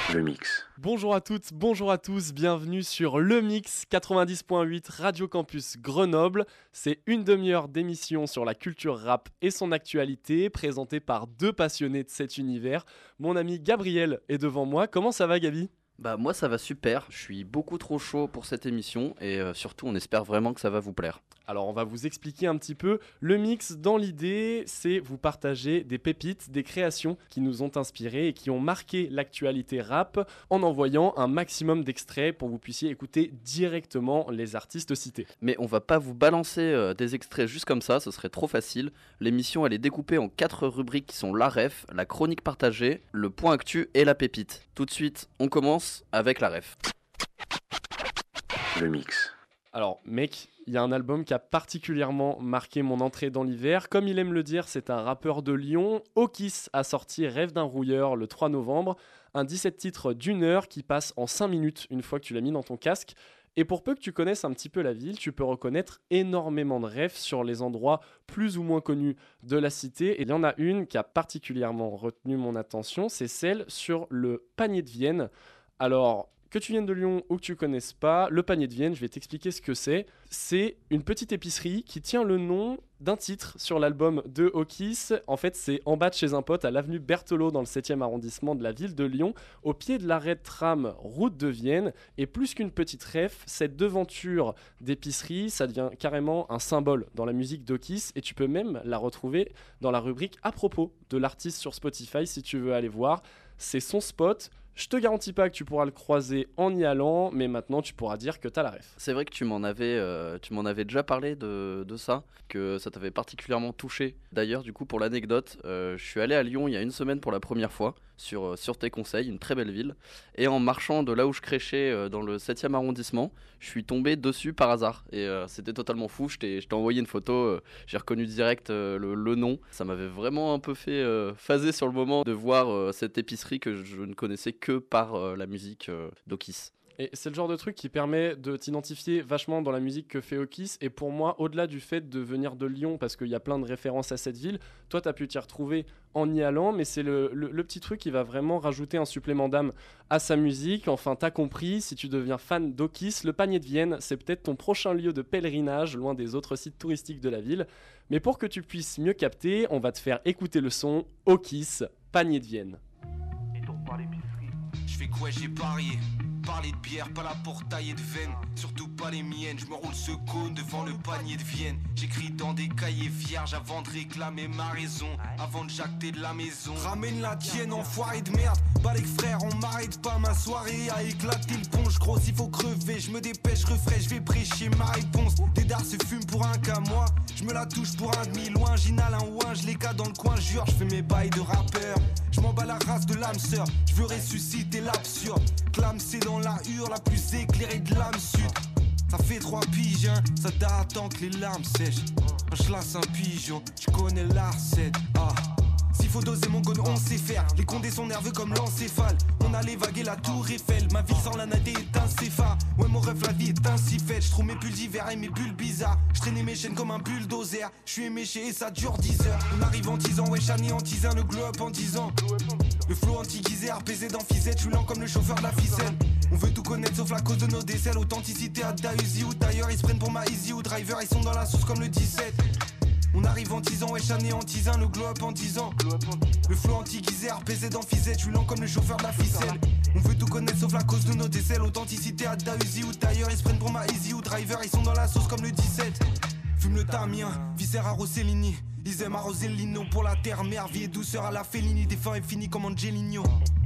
Le Mix. Bonjour à toutes, bonjour à tous, bienvenue sur Le Mix 90.8 Radio Campus Grenoble. C'est une demi-heure d'émission sur la culture rap et son actualité, présentée par deux passionnés de cet univers. Mon ami Gabriel est devant moi. Comment ça va, Gabi ? Moi ça va super, je suis beaucoup trop chaud pour cette émission et surtout on espère vraiment que ça va vous plaire. Alors on va vous expliquer un petit peu. Le mix, dans l'idée, c'est vous partager des pépites, des créations qui nous ont inspirés et qui ont marqué l'actualité rap en envoyant un maximum d'extraits pour que vous puissiez écouter directement les artistes cités. Mais on va pas vous balancer des extraits juste comme ça, ce serait trop facile. L'émission elle est découpée en 4 rubriques qui sont la ref, la chronique partagée, le point actu et la pépite. Tout de suite, on commence avec la ref. Le Mix. Alors mec, il y a un album qui a particulièrement marqué mon entrée dans l'hiver. Comme il aime le dire, c'est un rappeur de Lyon. Okis a sorti Rêve d'un rouilleur le 3 novembre. Un 17 titres d'une heure qui passe en 5 minutes une fois que tu l'as mis dans ton casque. Et pour peu que tu connaisses un petit peu la ville, tu peux reconnaître énormément de refs sur les endroits plus ou moins connus de la cité. Et il y en a une qui a particulièrement retenu mon attention, c'est celle sur le panier de Vienne. Alors, que tu viennes de Lyon ou que tu ne connaisses pas, le panier de Vienne, je vais t'expliquer ce que c'est. C'est une petite épicerie qui tient le nom d'un titre sur l'album de Okis. En fait, c'est en bas de chez un pote à l'avenue Berthelot dans le 7e arrondissement de la ville de Lyon, au pied de l'arrêt de tram route de Vienne. Et plus qu'une petite ref, cette devanture d'épicerie, ça devient carrément un symbole dans la musique d'Okis. Et tu peux même la retrouver dans la rubrique à propos de l'artiste sur Spotify si tu veux aller voir. C'est son spot. Je te garantis pas que tu pourras le croiser en y allant, mais maintenant tu pourras dire que t'as la ref. C'est vrai que tu m'en avais déjà parlé de ça, que ça t'avait particulièrement touché. D'ailleurs, du coup, pour l'anecdote, je suis allé à Lyon il y a une semaine pour la première fois, sur tes conseils, une très belle ville. Et en marchant de là où je créchais, dans le 7e arrondissement, je suis tombé dessus par hasard. Et c'était totalement fou, je t'ai envoyé une photo, j'ai reconnu direct le nom. Ça m'avait vraiment un peu fait phaser sur le moment de voir cette épicerie que je ne connaissais que par la musique d'Okis. Et c'est le genre de truc qui permet de t'identifier vachement dans la musique que fait Okis. Et pour moi, au-delà du fait de venir de Lyon, parce qu'il y a plein de références à cette ville, toi, t'as pu t'y retrouver en y allant, mais c'est le petit truc qui va vraiment rajouter un supplément d'âme à sa musique. Enfin, t'as compris, si tu deviens fan d'Okis, le panier de Vienne, c'est peut-être ton prochain lieu de pèlerinage, loin des autres sites touristiques de la ville. Mais pour que tu puisses mieux capter, on va te faire écouter le son Okis, panier de Vienne. Je fais quoi, j'ai parié. Parler de bière, pas là pour tailler de veine. Surtout pas les miennes, je me roule ce cône devant le panier de Vienne. J'écris dans des cahiers vierges avant de réclamer ma raison, avant de jacter de la maison. Ramène la tienne, enfoiré de merde. Balek frère, on m'arrête pas, ma soirée a éclaté le pont. J'grosse, il faut crever, je me dépêche, refrais, je vais prêcher ma réponse. Des dards se fument pour un cas, moi je me la touche pour un demi loin. J'inhale un ouin, je les cas dans le coin, jure, je fais mes bails de rappeur. Je m'en bats la race de l'âme sœur, je veux ressusciter l'absurde. Clam, c'est dans la hure la plus éclairée de l'âme sud. Ça fait 3 piges, hein, ça attend que les larmes sèchent. Quand je lasse un pigeon, tu connais la recette. S'il faut doser mon gun, on sait faire. Les condés sont nerveux comme l'encéphale. On allait vaguer la tour Eiffel. Ma vie sans la naté est un céphale. Ouais mon rêve, la vie est ainsi faite. Je trouve mes bulles d'hiver et mes bulles bizarres. Je traînais mes chaînes comme un bulldozer. Je suis éméché et ça dure 10 heures. On arrive en 10 ans, ouais Chani en 10 ans. Le glow up en 10 ans. Le flow anti-guisé, RPZ dans Fizette. Je suis lent comme le chauffeur de la ficelle. On veut tout connaître sauf la cause de nos décès. L'authenticité à Dausi ou d'ailleurs. Ils se prennent pour ma easy ou driver. Ils sont dans la sauce comme le 17. On arrive en 10 ans, ouais Chani en 10 ans. Le glow up en 10 ans. Le flow anti-guisé, RPZ dans Fizette. Je suis lent comme le chauffeur de la ficelle. On veut tout connaître sauf la cause de nos décès. L'authenticité à Dausi ou d'ailleurs. Ils se prennent pour ma easy ou driver. Ils sont dans la sauce comme le 17. Fume le tamien, viscère à Rossellini. Ils aiment arroser le lino pour la terre. Mère, vie et douceur à la Fellini. Des fins est fini comme Angelino.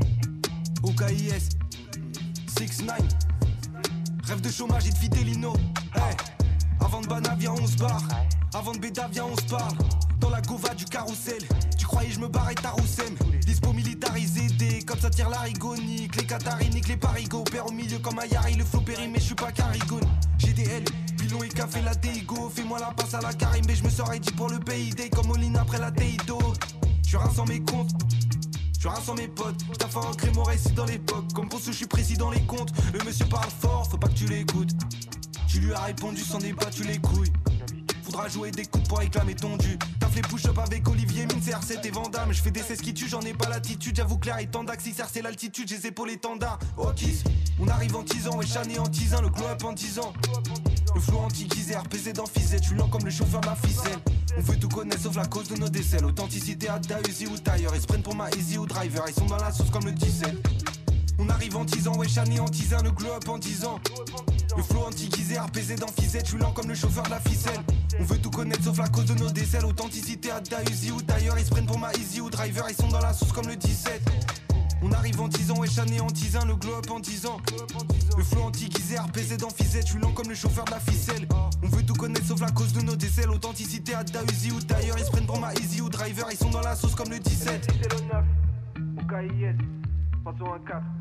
OKIS 6ix9ine. Rêve de chômage et de Fidelino. Hey. Avant de Bana, viens on se barre. Avant de Béda, viens on se parle. Dans la gova du carrousel. Tu croyais je me barrais ta roussem. Dispo militarisé, des comme ça tire la rigonique. Les Qataris nique les parigots. Père au milieu comme un Yari. Le flow périmé, je suis pas carigone. GDL, pilon et café la Deigo. Fais-moi la passe à la Karim. Mais je me serais dit pour le PID. Comme Oline après la Teido. Je rince en mes comptes. Je rince en mes potes, j't'ai fait ancrer mon récit dans l'époque. Comme pour ce je suis précis dans les comptes. Le monsieur parle fort, faut pas que tu l'écoutes. Tu lui as répondu sans débat, tu les couilles. faudra jouer des coups pour réclamer ton dû. Taf les push-up avec Olivier Mine, c'est R7 et Vandame. Je fais des 16 qui tuent, j'en ai pas l'attitude. J'avoue clair et tendax, XR c'est l'altitude, j'ai les épaules étendards. Oh kiss, on arrive en teasant, ouais chané en teasant, le glow up en 10 ans. Le flow anti-guisé, RPZ dans Fizette, je suis lent comme le chauffeur de la ficelle. On veut tout connaître sauf la cause de nos décès. L'authenticité à Uzi ou Tailleur, ils se prennent pour ma Easy ou Driver, ils sont dans la sauce comme le 17. On arrive en teasant, ouais chané en teasant, le glow up en 10 ans. Le flow anti-guisé, RPZ dans Fizette, je suis lent comme le chauffeur de la ficelle. On veut tout connaître sauf la cause de nos décès. L'authenticité à Uzi ou Tailleur, ils se prennent pour ma Easy ou Driver, ils sont dans la sauce comme le 17. On arrive en 10 ans, ouais chané en teasant, le glow up en 10 ans. Le flow anti-guisé, RPZ dans Fizette, je suis lent comme le chauffeur de la ficelle. On veut tout connaître sauf la cause de nos décès. L'authenticité à Uzi ou Tailleur, ils se prennent pour ma Easy ou Driver, ils sont dans la sauce comme le 17. C'est le 9, au KIS, passons un 4.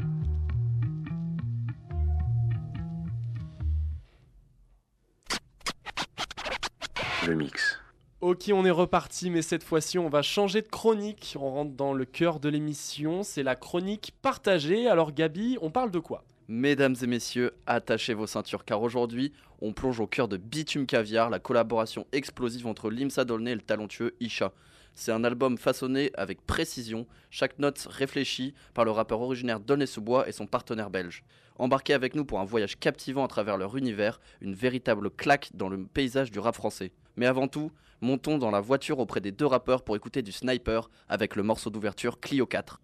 Le mix. Ok, on est reparti, mais cette fois-ci, on va changer de chronique. On rentre dans le cœur de l'émission. C'est la chronique partagée. Alors, Gabi, on parle de quoi ? Mesdames et messieurs, attachez vos ceintures car aujourd'hui, on plonge au cœur de Bitume Caviar, la collaboration explosive entre Limsa Dolné et le talentueux Isha. C'est un album façonné avec précision, chaque note réfléchie par le rappeur originaire d'Aulnay-sous-Bois et son partenaire belge. Embarquez avec nous pour un voyage captivant à travers leur univers, une véritable claque dans le paysage du rap français. Mais avant tout, montons dans la voiture auprès des deux rappeurs pour écouter du Sniper avec le morceau d'ouverture Clio 4.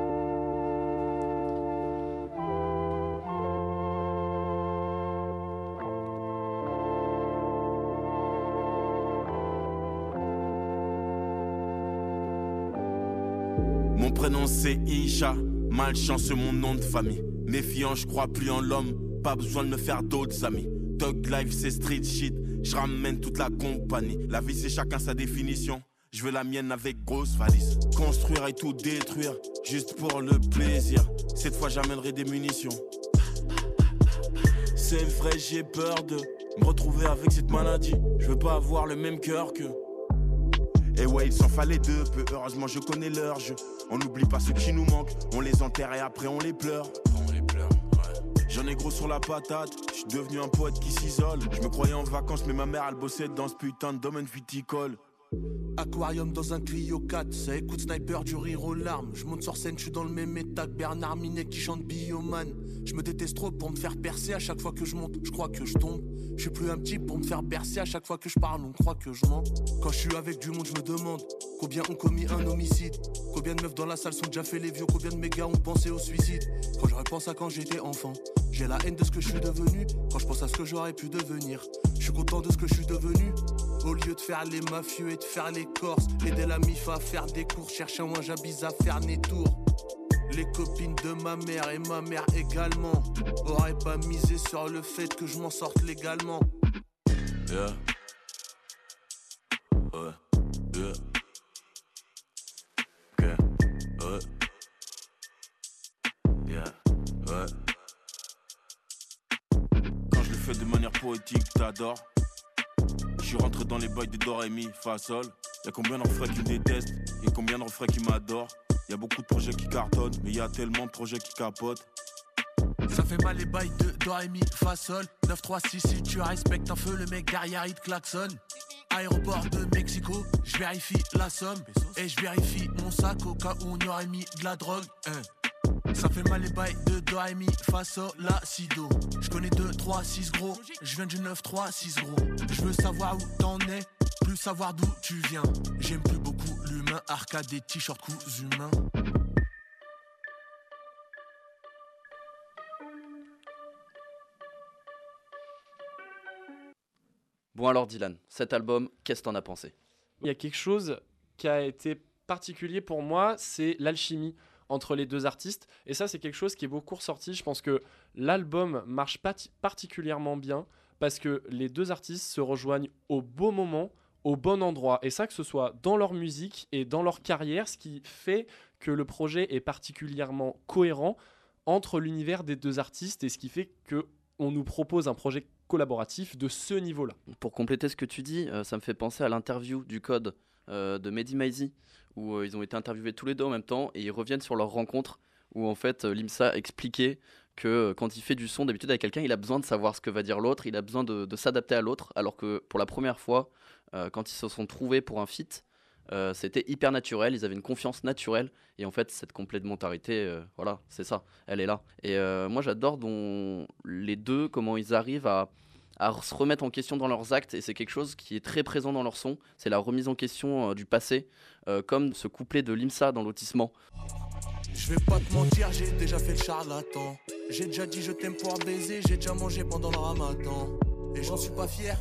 Mon prénom c'est Isha, malchanceux mon nom de famille. Méfiant, je crois plus en l'homme, pas besoin de me faire d'autres amis. Thug life c'est street shit, je ramène toute la compagnie. La vie c'est chacun sa définition, je veux la mienne avec grosse valise. Construire et tout détruire, juste pour le plaisir. Cette fois j'amènerai des munitions. C'est vrai j'ai peur de me retrouver avec cette maladie. Je veux pas avoir le même cœur que... Et ouais, il s'en fallait deux peu, heureusement je connais leur jeu. On n'oublie pas ceux qui nous manquent, on les enterre et après on les pleure. J'en ai gros sur la patate, je suis devenu un poète qui s'isole. Je me croyais en vacances mais ma mère elle bossait dans ce putain de domaine viticole. Aquarium dans un Clio 4, ça écoute Sniper du rire aux larmes. Je monte sur scène, je suis dans le même état que Bernard Minet qui chante Bioman. Je me déteste trop pour me faire percer à chaque fois que je monte, je crois que je tombe. Je suis plus un petit pour me faire bercer à chaque fois que je parle, on croit que je mens. Quand je suis avec du monde, je me demande combien ont commis un homicide. Combien de meufs dans la salle sont déjà fait les vieux, combien de mes gars ont pensé au suicide. Quand je repense à quand j'étais enfant, j'ai la haine de ce que je suis devenu. Quand je pense à ce que j'aurais pu devenir, je suis content de ce que je suis devenu. Au lieu de faire les mafieux et de faire les corses, aider la mif à faire des cours, chercher un ouin j'abise à faire des tours. Les copines de ma mère et ma mère également auraient pas misé sur le fait que je m'en sorte légalement. Yeah. Ouais. Yeah. Ok. Ouais. Yeah. Ouais. Quand je le fais de manière poétique, t'adores. Je suis rentré dans les bails de Do, Ré, Mi, Fa, Sol. Y'a combien de refrains qui me détestent, y'a combien de refrains qui m'adorent. Y'a beaucoup de projets qui cartonnent, mais y'a tellement de projets qui capotent. Ça fait mal les bails de Do, Ré, Mi, Fa, Sol. 9, 3, 6, si tu respectes un feu, le mec derrière il te klaxonne. Aéroport de Mexico, je vérifie la somme. Et je vérifie mon sac au cas où on y aurait mis de la drogue. Ça fait mal les bails de Do, Ré, Mi, Fa, Sol, La, Si, Do. Je connais 2, 3, 6 gros, je viens du 9, 3, 6 gros. Je veux savoir où t'en es, plus savoir d'où tu viens. J'aime plus beaucoup l'humain, arcade des t-shirts coups humains. Bon alors Dylan, cet album, qu'est-ce que t'en as pensé ? Il y a quelque chose qui a été particulier pour moi, c'est l'alchimie entre les deux artistes. Et ça, c'est quelque chose qui est beaucoup ressorti. Je pense que l'album marche particulièrement bien parce que les deux artistes se rejoignent au beau moment, au bon endroit. Et ça, que ce soit dans leur musique et dans leur carrière, ce qui fait que le projet est particulièrement cohérent entre l'univers des deux artistes et ce qui fait qu'on nous propose un projet collaboratif de ce niveau-là. Pour compléter ce que tu dis, ça me fait penser à l'interview du Code de Mehdi Maizi, où ils ont été interviewés tous les deux en même temps et ils reviennent sur leur rencontre où en fait Limsa expliquait que quand il fait du son d'habitude avec quelqu'un, il a besoin de savoir ce que va dire l'autre, il a besoin de s'adapter à l'autre, alors que pour la première fois, quand ils se sont trouvés pour un feat, c'était hyper naturel, ils avaient une confiance naturelle, et en fait cette complémentarité, voilà, c'est ça, elle est là. Et moi j'adore les deux, comment ils arrivent à se remettre en question dans leurs actes, et c'est quelque chose qui est très présent dans leur son, c'est la remise en question du passé, comme ce couplet de Limsa dans Lotissement. Je vais pas te mentir, j'ai déjà fait le charlatan. J'ai déjà dit je t'aime pour baiser, j'ai déjà mangé pendant le ramadan. Et j'en suis pas fier.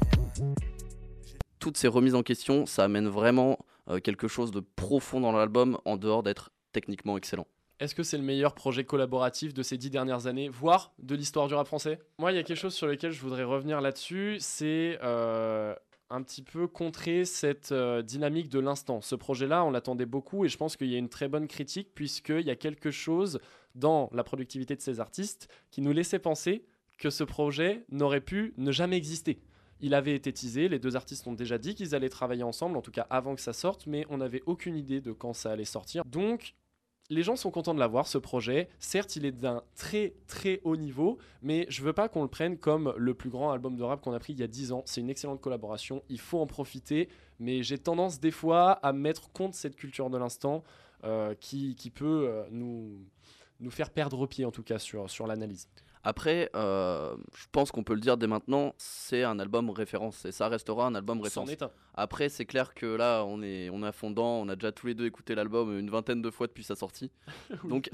Toutes ces remises en question, ça amène vraiment quelque chose de profond dans l'album, en dehors d'être techniquement excellent. Est-ce que c'est le meilleur projet collaboratif de ces 10 dernières années, voire de l'histoire du rap français ? Moi, il y a quelque chose sur lequel je voudrais revenir là-dessus, c'est un petit peu contrer cette dynamique de l'instant. Ce projet-là, on l'attendait beaucoup et je pense qu'il y a une très bonne critique puisqu'il y a quelque chose dans la productivité de ces artistes qui nous laissait penser que ce projet n'aurait pu ne jamais exister. Il avait été teasé, les deux artistes ont déjà dit qu'ils allaient travailler ensemble, en tout cas avant que ça sorte, mais on n'avait aucune idée de quand ça allait sortir. Donc, les gens sont contents de l'avoir, ce projet. Certes, il est d'un très très haut niveau, mais je veux pas qu'on le prenne comme le plus grand album de rap qu'on a pris il y a 10 ans. C'est une excellente collaboration, il faut en profiter, mais j'ai tendance des fois à mettre contre cette culture de l'instant qui peut nous faire perdre pied, en tout cas, sur l'analyse. Après, je pense qu'on peut le dire dès maintenant, c'est un album référence et ça restera un album référence. Après, c'est clair que là, on est à fond dedans, on a déjà tous les deux écouté l'album une vingtaine de fois depuis sa sortie. Donc,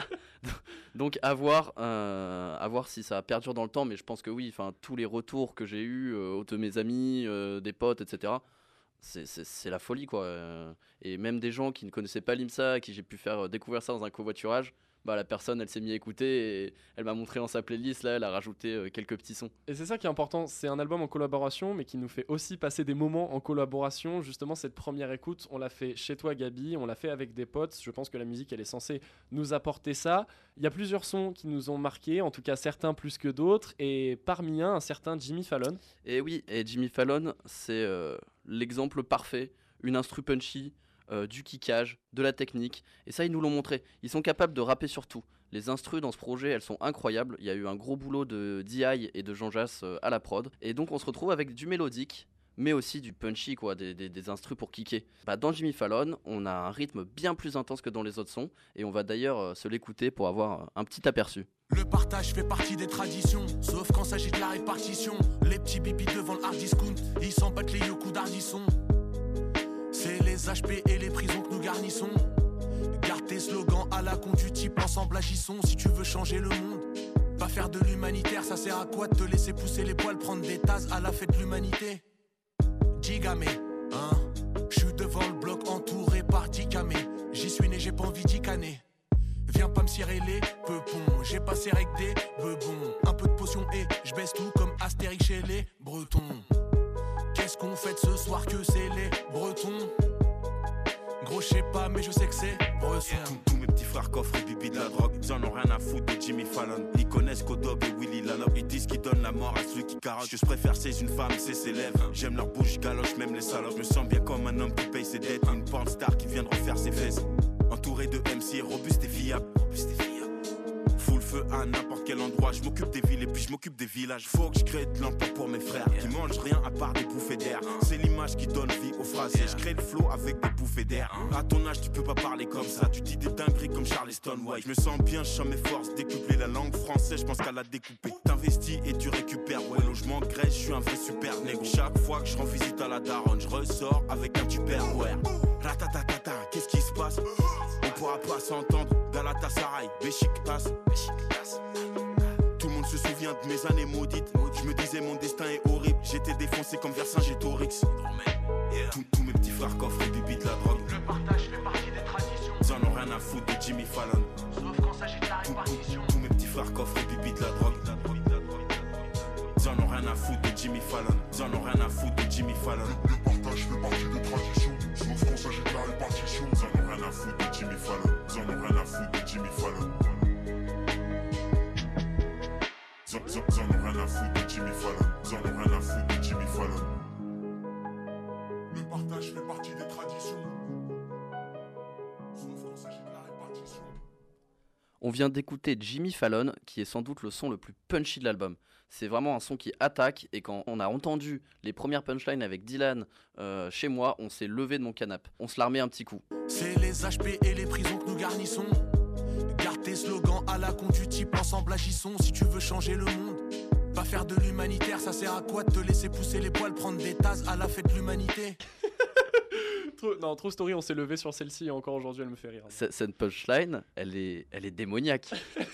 à voir si ça perdure dans le temps, mais je pense que oui, tous les retours que j'ai eus de mes amis, des potes, etc., c'est la folie, quoi. Et même des gens qui ne connaissaient pas Limsa, à qui j'ai pu faire découvrir ça dans un covoiturage, la personne, elle s'est mise à écouter et elle m'a montré dans sa playlist, là, elle a rajouté quelques petits sons. Et c'est ça qui est important, c'est un album en collaboration, mais qui nous fait aussi passer des moments en collaboration. Justement, cette première écoute, on l'a fait chez toi, Gabi, on l'a fait avec des potes. Je pense que la musique, elle est censée nous apporter ça. Il y a plusieurs sons qui nous ont marqués, en tout cas certains plus que d'autres, et parmi un certain Jimmy Fallon. Et oui, et Jimmy Fallon, c'est l'exemple parfait, une instru punchy, du kickage, de la technique, et ça ils nous l'ont montré, ils sont capables de rapper sur tout. Les instrus dans ce projet, elles sont incroyables, il y a eu un gros boulot de DI et de Jean Jass à la prod, et donc on se retrouve avec du mélodique, mais aussi du punchy, quoi, des instrus pour kicker. Dans Jimmy Fallon, on a un rythme bien plus intense que dans les autres sons, et on va d'ailleurs se l'écouter pour avoir un petit aperçu. Le partage fait partie des traditions, sauf quand s'agit de la répartition. Les petits bibis devant le hard discount, ils s'en battent les yokus d'Ardisson. C'est les HP et les prisons que nous garnissons. Garde tes slogans à la con du type, ensemble agissons. Si tu veux changer le monde, pas faire de l'humanitaire, ça sert à quoi de te laisser pousser les poils, prendre des tasses à la fête de l'humanité. Gigamé, hein, j'suis devant le bloc entouré par 10 camés. J'y suis né, j'ai pas envie d'y canner. Viens pas me cirer les peupons, j'ai passé avec des bebons. Un peu de potion et j'baisse tout comme Astérix chez les Bretons. Qu'est-ce qu'on fait ce soir que c'est les Bretons? Gros je sais pas mais je sais que c'est Bresson. Tous mes petits frères coffres et bibi de la drogue, ils en ont rien à foutre de Jimmy Fallon. Ils connaissent Kodob et Willy Lanop, ils disent qu'ils donnent la mort à celui qui carotte. Ce que je préfère c'est une femme, c'est ses lèvres. J'aime leur bouche, galoche, même les salopes. Je me sens bien comme un homme qui paye ses dettes, une porn star qui vient de refaire ses fesses. Entouré de MC, robuste et fiable. Full feu à n'importe quel endroit. Je m'occupe des villes et puis je m'occupe des villages. Faut que je crée de l'emploi pour mes frères qui mangent rien à part des bouffées d'air. C'est l'image qui donne vie aux phrases. Je crée le flow avec des bouffées d'air. À ton âge tu peux pas parler comme ça. Tu dis des dingueries comme Charleston White. Je me sens bien, je sens mes forces. Décupler la langue française, je pense qu'à la découper. T'investis et tu récupères. Ouais, logement, Grèce, je suis un vrai super négro. Chaque fois que je rends visite à la daronne, je ressors avec un tupperware. Ratatatata, qu'est-ce qui se passe? On pourra pas s'entendre. Galatasaray, Beşiktaş. Tout le monde se souvient de mes années maudites. Je me disais mon destin est horrible. J'étais défoncé comme Vercingétorix. Tous mes petits frères coffrent et bibi de la drogue. Le partage fait partie des traditions. Ils en ont rien à foutre de Jimmy Fallon. Sauf quand s'agit de la répartition. Tous mes petits frères coffrent et bibi de la drogue. Ils en ont rien à foutre de Jimmy Fallon. Ils en ont rien à foutre de Jimmy Fallon. Le partage fait partie des traditions. Sauf quand s'agit de la répartition. Ils en ont rien à foutre de Jimmy Fallon. Ils en ont rien à foutre de Jimmy Fallon. Ils en ont rien à foutre de Jimmy Fallon. Ils en ont rien à foutre de Jimmy Fallon. Le partage fait partie des traditions. Sauf quand s'agit de la répartition. On vient d'écouter Jimmy Fallon, qui est sans doute le son le plus punchy de l'album. C'est vraiment un son qui attaque, et quand on a entendu les premières punchlines avec Dylan chez moi, on s'est levé de mon canapé. On se l'a remis un petit coup. C'est les HP et les prisons que nous garnissons. Garde tes slogans à la con du type, ensemble agissons si tu veux changer le monde. Pas faire de l'humanitaire, ça sert à quoi de te laisser pousser les poils, prendre des tasses à la fête de l'humanité? True Story, on s'est levé sur celle-ci et encore aujourd'hui elle me fait rire. Cette punchline, elle est démoniaque.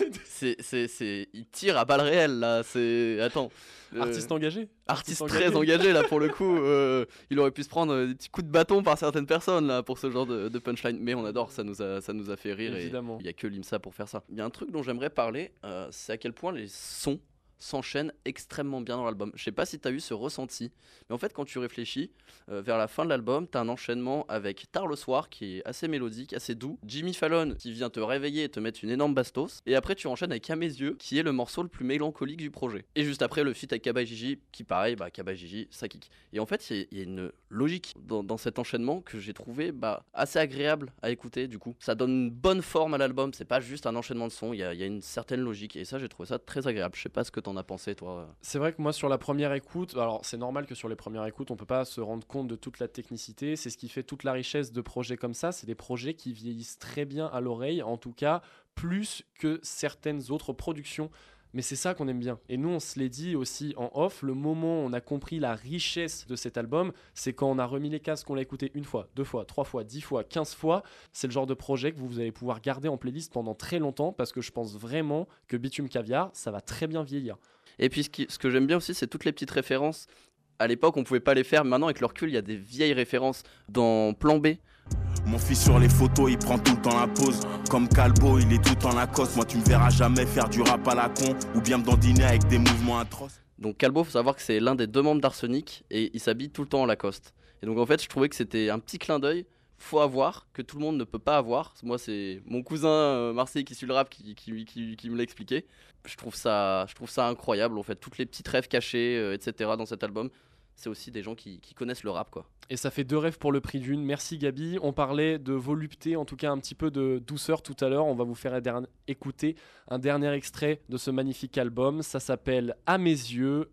Il tire à balles réelles là. Attends. Artiste engagé. Artiste très engagé là pour le coup. Il aurait pu se prendre des petits coups de bâton par certaines personnes là pour ce genre de punchline. Mais on adore, ça nous a fait rire. Évidemment. Il n'y a que l'IMSA pour faire ça. Il y a un truc dont j'aimerais parler, c'est à quel point les sons s'enchaînent extrêmement bien dans l'album. Je sais pas si tu as eu ce ressenti, mais en fait quand tu réfléchis, vers la fin de l'album, tu as un enchaînement avec Tard le soir qui est assez mélodique, assez doux, Jimmy Fallon qui vient te réveiller et te mettre une énorme bastos, et après tu enchaînes avec À mes yeux qui est le morceau le plus mélancolique du projet. Et juste après le feat avec Kaba et Gigi qui pareil, Kaba et Gigi ça kick. Et en fait il y a une logique dans cet enchaînement que j'ai trouvé assez agréable à écouter du coup. Ça donne une bonne forme à l'album, c'est pas juste un enchaînement de sons, il y a une certaine logique et ça j'ai trouvé ça très agréable. Je sais pas ce que t'en as pensé toi. C'est vrai que moi sur la première écoute, alors c'est normal que sur les premières écoutes on peut pas se rendre compte de toute la technicité, c'est ce qui fait toute la richesse de projets comme ça, c'est des projets qui vieillissent très bien à l'oreille, en tout cas plus que certaines autres productions. Mais c'est ça qu'on aime bien. Et nous, on se l'est dit aussi en off, le moment où on a compris la richesse de cet album, c'est quand on a remis les casques, qu'on l'a écouté 1 fois, 2 fois, 3 fois, 10 fois, 15 fois. C'est le genre de projet que vous allez pouvoir garder en playlist pendant très longtemps, parce que je pense vraiment que Bitume Caviar, ça va très bien vieillir. Et puis ce que j'aime bien aussi, c'est toutes les petites références. À l'époque, on pouvait pas les faire, mais maintenant avec le recul, il y a des vieilles références dans Plan B. Mon fils sur les photos, il prend tout le temps la pause. Comme Calbo, il est tout en Lacoste. Moi, tu me verras jamais faire du rap à la con ou bien me dandiner avec des mouvements atroces. Donc Calbo, faut savoir que c'est l'un des 2 membres d'Arsenic et il s'habille tout le temps en Lacoste. Et donc en fait, je trouvais que c'était un petit clin d'œil, faut avoir, que tout le monde ne peut pas avoir. Moi, c'est mon cousin Marseille qui suit le rap qui me l'a expliqué. Je trouve ça incroyable en fait, toutes les petites rêves cachées, etc. dans cet album. C'est aussi des gens qui connaissent le rap quoi. Et ça fait 2 rêves pour le prix d'une. Merci Gabi. On parlait de volupté, en tout cas un petit peu de douceur tout à l'heure. On va vous faire écouter un dernier extrait de ce magnifique album. Ça s'appelle À mes yeux.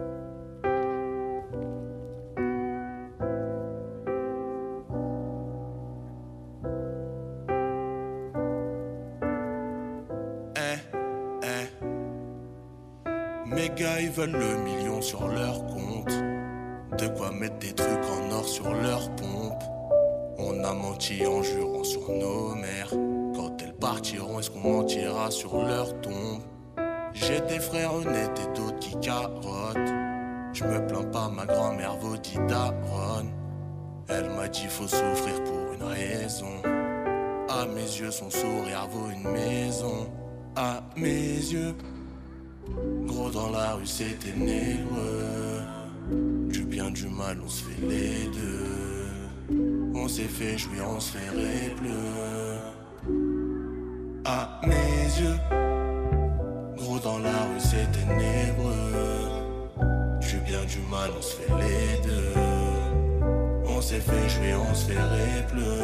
Mes gars ils veulent le million sur leur compte. De quoi mettre des trucs en or sur leur pompe. On a menti en jurant sur nos mères. Quand elles partiront, est-ce qu'on mentira sur leur tombe? J'ai des frères honnêtes et d'autres qui carottent. Je me plains pas, ma grand-mère vaut 10 daronnes. Elle m'a dit faut souffrir pour une raison. À mes yeux, son sourire vaut une maison. À mes yeux, gros dans la rue c'est ténébreux. Du bien, du mal, on se fait les deux. On s'est fait jouir, on se fait répleu. À mes yeux, gros dans la rue c'est ténébreux. Du bien, du mal, on se fait les deux. On s'est fait jouer, on se fait répleu.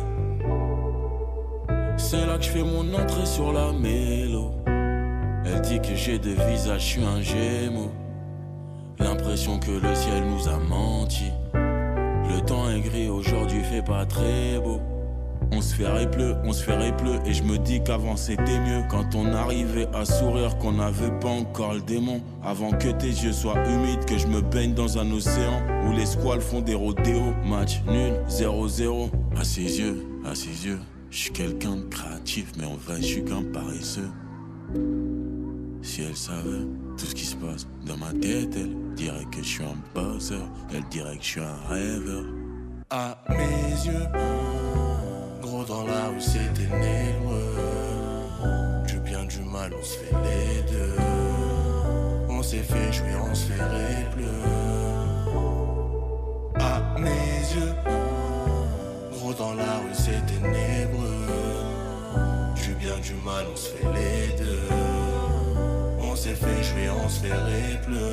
C'est là que je fais mon entrée sur la mélo. Elle dit que j'ai deux visages, je suis un gémeaux. L'impression que le ciel nous a menti. Le temps est gris, aujourd'hui fait pas très beau. On se fait répleu, et je me dis qu'avant c'était mieux. Quand on arrivait à sourire, qu'on n'avait pas encore le démon. Avant que tes yeux soient humides, que je me baigne dans un océan où les squales font des rodéos. Match nul, 0-0. À ses yeux, je suis quelqu'un de créatif, mais en vrai je suis qu'un paresseux. Si elle savait tout ce qui se passe dans ma tête, elle dirait que je suis un bosseur. Elle dirait que je suis un rêveur. À mes yeux, gros dans la rue c'est ténébreux. Du bien, du mal, on se fait les deux. On s'est fait jouir, on se fait répleu. À mes yeux, gros dans la rue c'est ténébreux. Du bien, du mal, on se fait les deux. On s'est fait jouer, on se fait répleu.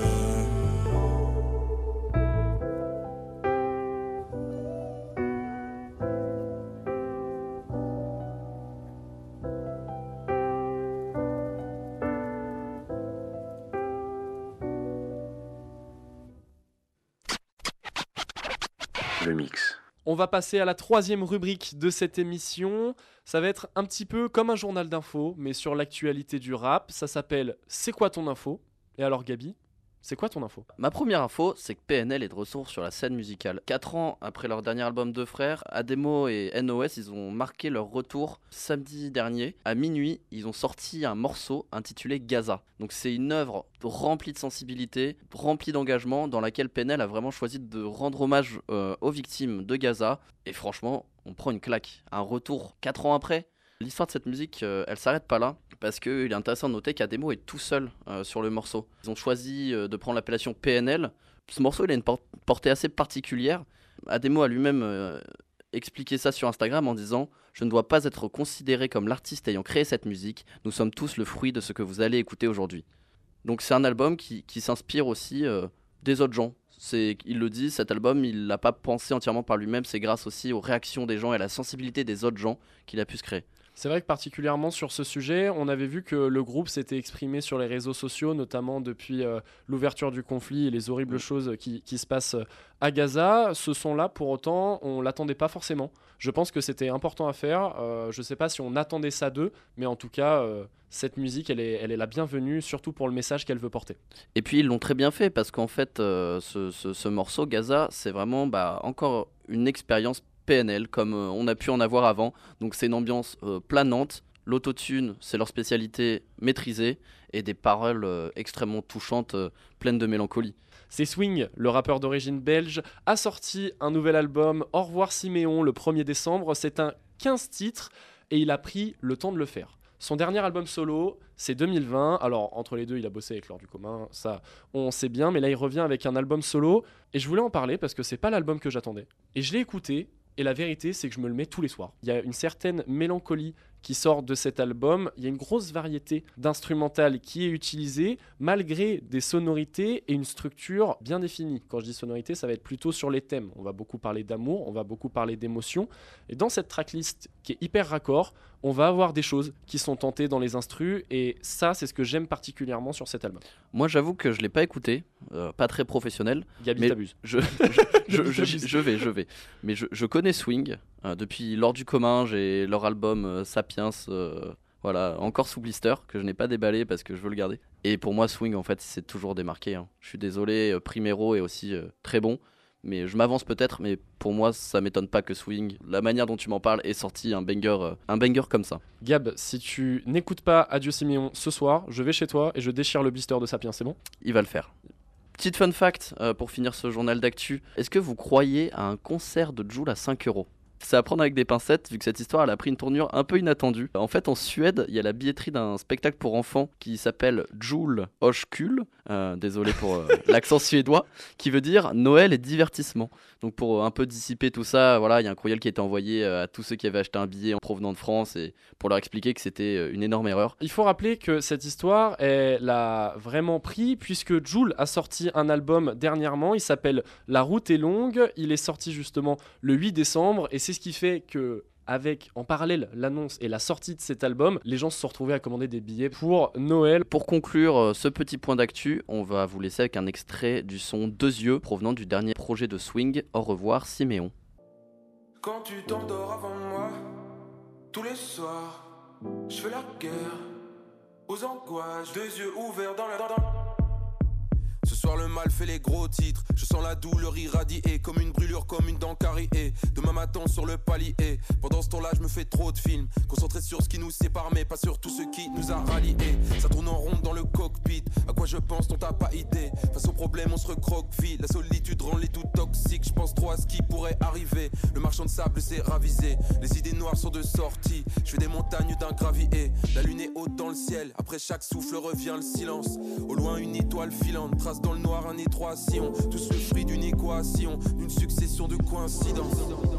Le mix. On va passer à la 3e rubrique de cette émission. Ça va être un petit peu comme un journal d'infos, mais sur l'actualité du rap. Ça s'appelle « C'est quoi ton info ?» Et alors Gabi, c'est quoi ton info ? Ma première info, c'est que PNL est de retour sur la scène musicale. 4 ans après leur dernier album Deux Frères, Ademo et NOS, ils ont marqué leur retour samedi dernier. À minuit, ils ont sorti un morceau intitulé Gaza. Donc c'est une œuvre remplie de sensibilité, remplie d'engagement, dans laquelle PNL a vraiment choisi de rendre hommage aux victimes de Gaza. Et franchement, on prend une claque. Un retour 4 ans après. L'histoire de cette musique, elle s'arrête pas là, parce qu'il est intéressant de noter qu'Ademo est tout seul sur le morceau. Ils ont choisi de prendre l'appellation PNL. Ce morceau, il a une portée assez particulière. Ademo a lui-même expliqué ça sur Instagram en disant « Je ne dois pas être considéré comme l'artiste ayant créé cette musique. Nous sommes tous le fruit de ce que vous allez écouter aujourd'hui. » Donc c'est un album qui s'inspire aussi des autres gens. Il le dit, cet album, il l'a pas pensé entièrement par lui-même. C'est grâce aussi aux réactions des gens et à la sensibilité des autres gens qu'il a pu se créer. C'est vrai que particulièrement sur ce sujet, on avait vu que le groupe s'était exprimé sur les réseaux sociaux, notamment depuis l'ouverture du conflit et les horribles choses qui se passent à Gaza. Ce son-là, pour autant, on ne l'attendait pas forcément. Je pense que c'était important à faire. Je ne sais pas si on attendait ça d'eux, mais en tout cas, cette musique, elle est la bienvenue, surtout pour le message qu'elle veut porter. Et puis, ils l'ont très bien fait, parce qu'en fait, ce morceau, Gaza, c'est vraiment encore une expérience PNL comme on a pu en avoir avant. Donc c'est une ambiance planante, l'autotune c'est leur spécialité maîtrisée et des paroles extrêmement touchantes, pleines de mélancolie. C'est Swing, le rappeur d'origine belge, a sorti un nouvel album, Au revoir Siméon, le 1er décembre. C'est un 15 titres et il a pris le temps de le faire. Son dernier album solo, c'est 2020. Alors, entre les deux, il a bossé avec L'Heure du commun, ça, on sait bien. Mais là, il revient avec un album solo. Et je voulais en parler parce que c'est pas l'album que j'attendais. Et je l'ai écouté. Et la vérité, c'est que je me le mets tous les soirs. Il y a une certaine mélancolie qui sort de cet album. Il y a une grosse variété d'instrumentales qui est utilisée, malgré des sonorités et une structure bien définie. Quand je dis sonorité, ça va être plutôt sur les thèmes. On va beaucoup parler d'amour, on va beaucoup parler d'émotion. Et dans cette tracklist qui est hyper raccord, on va avoir des choses qui sont tentées dans les instrus. Et ça, c'est ce que j'aime particulièrement sur cet album. Moi, j'avoue que je ne l'ai pas écouté, pas très professionnel. Gabi, t'abuses. Je vais. Mais je connais Swing. Depuis L'Heure du commun, j'ai leur album Sapiens, voilà, encore sous blister, que je n'ai pas déballé parce que je veux le garder. Et pour moi, Swing, en fait, c'est toujours démarqué. Je suis désolé, Primero est aussi très bon. Mais je m'avance peut-être, mais pour moi, ça m'étonne pas que Swing, la manière dont tu m'en parles, ait sorti un banger comme ça. Gab, si tu n'écoutes pas Adieu Siméon ce soir, je vais chez toi et je déchire le blister de Sapiens, c'est bon ? Il va le faire. Petite fun fact pour finir ce journal d'actu. Est-ce que vous croyez à un concert de Jul à 5 €? C'est à prendre avec des pincettes, vu que cette histoire elle a pris une tournure un peu inattendue. En fait, en Suède, il y a la billetterie d'un spectacle pour enfants qui s'appelle Jul Hochkul, désolé pour l'accent suédois, qui veut dire Noël et divertissement. Donc pour un peu dissiper tout ça, voilà, il y a un courriel qui a été envoyé à tous ceux qui avaient acheté un billet en provenant de France et pour leur expliquer que c'était une énorme erreur. Il faut rappeler que cette histoire, elle a vraiment pris puisque Jul a sorti un album dernièrement, il s'appelle La route est longue, il est sorti justement le 8 décembre et c'est ce qui fait que avec en parallèle l'annonce et la sortie de cet album, les gens se sont retrouvés à commander des billets pour Noël. Pour conclure ce petit point d'actu, on va vous laisser avec un extrait du son Deux yeux provenant du dernier projet de Swing, Au revoir Siméon. Quand tu t'endors avant moi, tous les soirs, je fais la guerre aux angoisses, deux yeux ouverts dans la... Ce soir le mal fait les gros titres. Je sens la douleur irradier comme une brûlure, comme une dent carriée. Demain matin sur le palier. Pendant ce temps-là je me fais trop de films, concentré sur ce qui nous sépare mais pas sur tout ce qui nous a ralliés. Ça tourne en rond dans le cockpit. À quoi je pense dont t'as pas idée. Face aux problèmes on se recroqueville. La solitude rend les doutes toxiques. Je pense trop à ce qui pourrait arriver. Le marchand de sable s'est ravisé. Les idées noires sont de sortie. Je fais des montagnes d'un gravier. La lune est haute dans le ciel. Après chaque souffle revient le silence. Au loin une étoile filante trace dans le noir un étroit sillon. Tous le fruit d'une équation, d'une succession de coïncidences.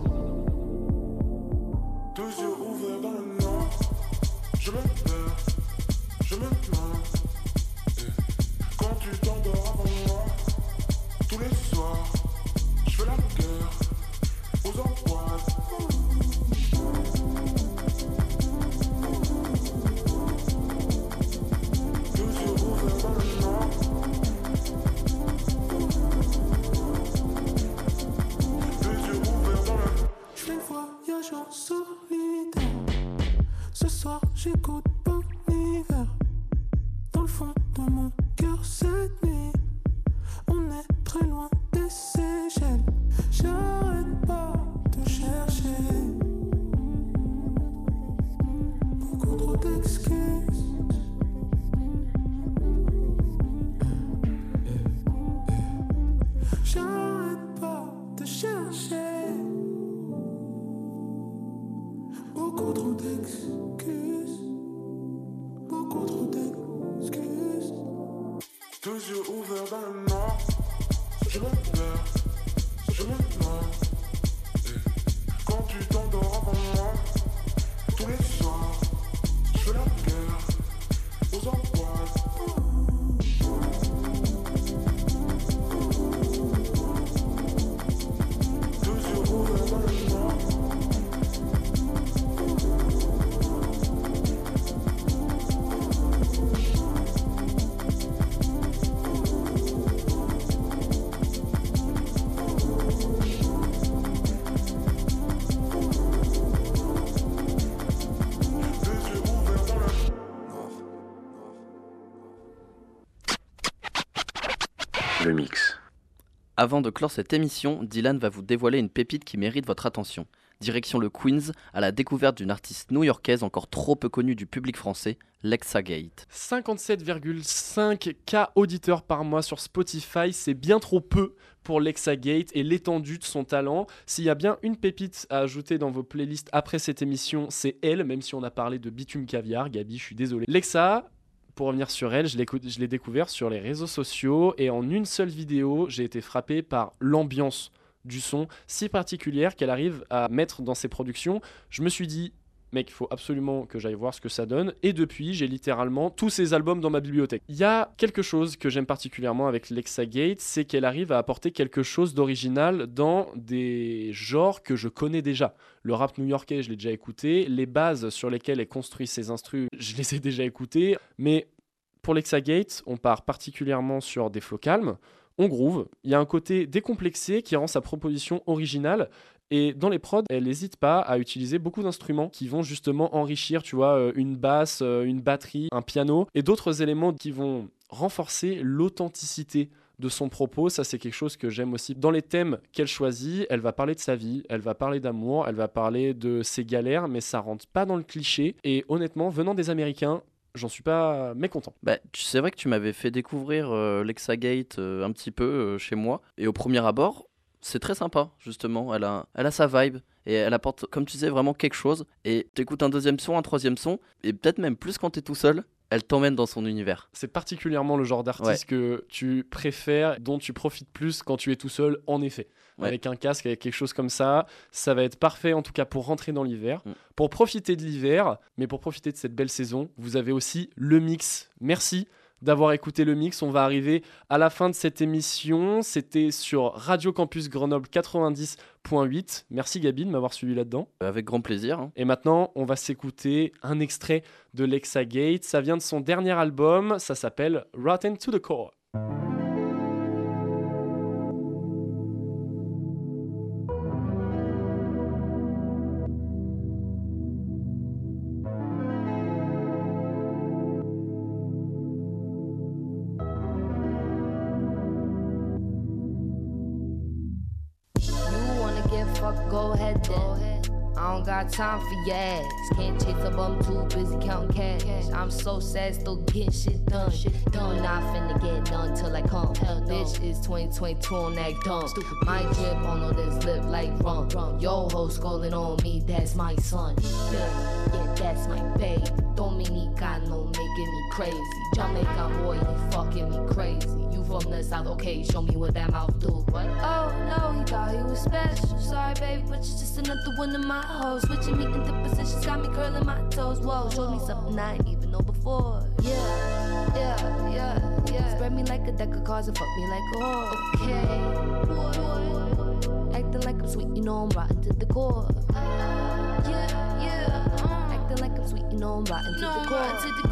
Deux yeux ouverts dans le noir. Je me perds, je me plains. Quand tu t'endors avant moi, tous les soirs, je fais la guerre aux angoisses. Deux yeux ouverts dans le noir. Deux yeux agent solitaire. Ce soir j'écoute Bon Hiver. Dans le fond de mon cœur cette nuit, on est très loin des Seychelles. J'arrête pas de chercher, beaucoup trop d'excuses. J'arrête pas de chercher, beaucoup trop d'excuses, beaucoup trop d'excuses. Deux yeux ouverts dans le noir, je me perds, je me noie. Quand tu t'endors avant moi, tous les soirs, je fais la guerre aux angoisses. Deux yeux ouverts dans le noir. Le mix. Avant de clore cette émission, Dylan va vous dévoiler une pépite qui mérite votre attention. Direction le Queens, à la découverte d'une artiste new-yorkaise encore trop peu connue du public français, Lexa Gate. 57,5K auditeurs par mois sur Spotify, c'est bien trop peu pour Lexa Gate et l'étendue de son talent. S'il y a bien une pépite à ajouter dans vos playlists après cette émission, c'est elle, même si on a parlé de Bitume Caviar. Gabi, je suis désolé. Lexa, pour revenir sur elle, je l'ai découvert sur les réseaux sociaux et en une seule vidéo, j'ai été frappé par l'ambiance du son si particulière qu'elle arrive à mettre dans ses productions. Je me suis dit, mec, il faut absolument que j'aille voir ce que ça donne. Et depuis, j'ai littéralement tous ses albums dans ma bibliothèque. Il y a quelque chose que j'aime particulièrement avec Lexa Gate, c'est qu'elle arrive à apporter quelque chose d'original dans des genres que je connais déjà. Le rap new-yorkais, je l'ai déjà écouté. Les bases sur lesquelles elle construit ses instrus, je les ai déjà écoutées. Mais pour Lexa Gate, on part particulièrement sur des flows calmes. On groove. Il y a un côté décomplexé qui rend sa proposition originale. Et dans les prods, elle n'hésite pas à utiliser beaucoup d'instruments qui vont justement enrichir, tu vois, une basse, une batterie, un piano et d'autres éléments qui vont renforcer l'authenticité de son propos. Ça, c'est quelque chose que j'aime aussi. Dans les thèmes qu'elle choisit, elle va parler de sa vie, elle va parler d'amour, elle va parler de ses galères, mais ça rentre pas dans le cliché. Et honnêtement, venant des Américains, j'en suis pas mécontent. Bah, c'est vrai que tu m'avais fait découvrir Lexa Gate un petit peu chez moi. Et au premier abord, c'est très sympa, justement. Elle a sa vibe et elle apporte, comme tu disais, vraiment quelque chose. Et tu écoutes un deuxième son, un troisième son, et peut-être même plus quand tu es tout seul, elle t'emmène dans son univers. C'est particulièrement le genre d'artiste que tu préfères, dont tu profites plus quand tu es tout seul, en effet. Ouais. Avec un casque, avec quelque chose comme ça, ça va être parfait en tout cas pour rentrer dans l'hiver. Pour profiter de l'hiver, mais pour profiter de cette belle saison, vous avez aussi le mix. Merci d'avoir écouté le mix. On va arriver à la fin de cette émission. C'était sur Radio Campus Grenoble 90.8. Merci Gabi de m'avoir suivi là-dedans. Avec grand plaisir. Hein. Et maintenant, on va s'écouter un extrait de Lexa Gate. Ça vient de son dernier album. Ça s'appelle Rotten to the Core. Go ahead then. I don't got time for your ass. Can't chase up, I'm too busy counting cash. I'm so sad, still getting shit done. Done, not finna get done till I come. Bitch, it's 2022 on that dumb. My drip on all this lip like rum. Yo ho scolding on me, that's my son. Yeah, that's my baby. Dominicano making me crazy. Jamaican boy, you fucking me crazy. You from the south, okay, show me what that mouth do. What? Oh no, he thought he was special. Sorry baby, but you're just another one of my hoes. Switching me into positions, got me curling my toes. Whoa, showed me something I ain't even know before. Yeah. Spread me like a deck of cards and fuck me like a whore. Okay. Acting like I'm sweet, you know I'm rotten to the core. Acting like I'm sweet, you know I'm rotten to the core.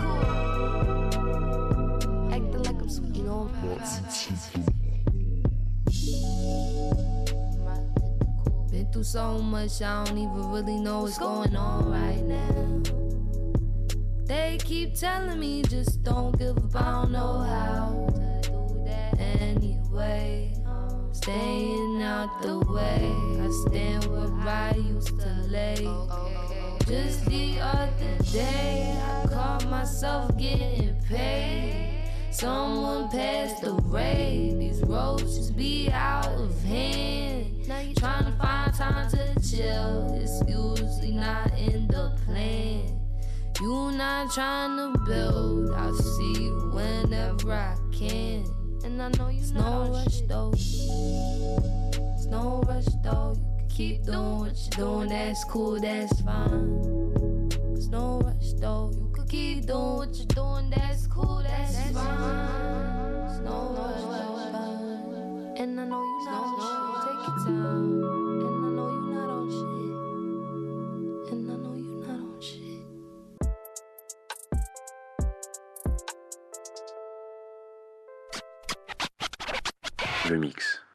Acting like I'm sweet, you know I'm rotten to the core. Been through through so much, I don't even really know what's going on right now. They keep telling me just don't give up, I don't know how to do that anyway. Staying out the way, I stand where I used to lay. Just the other day, I caught myself getting paid. Someone passed the raid, these roads just be out of hand. Trying to find time to chill, it's usually not in the plan. You not trying to build, I'll see you whenever I can. And I know you no rush though. It's no rush though. You can keep doing what you're doing, that's cool, that's fine. It's no rush though. You can keep doing what you're doing, that's cool, that's fine. It's no rush though. And I know you not on shit. Take your time. And I know you not on shit. And I know you not on shit. Le mix.